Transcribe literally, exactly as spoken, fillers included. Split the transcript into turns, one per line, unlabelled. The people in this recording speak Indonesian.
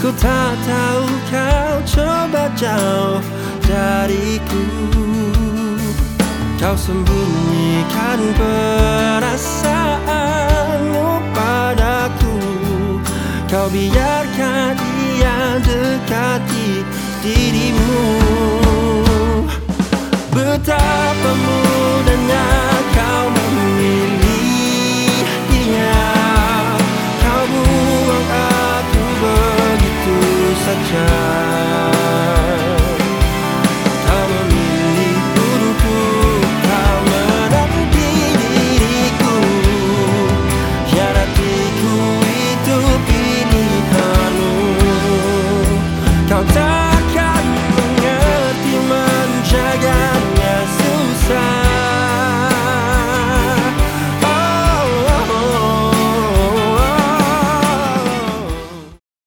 Ku tak tahu kau coba jauh dariku. Kau sembunyikan perasaanmu padaku. Kau biarkan dia dekati dirimu. Betapa mudahnya kau memilih dia. Kau buang aku begitu saja.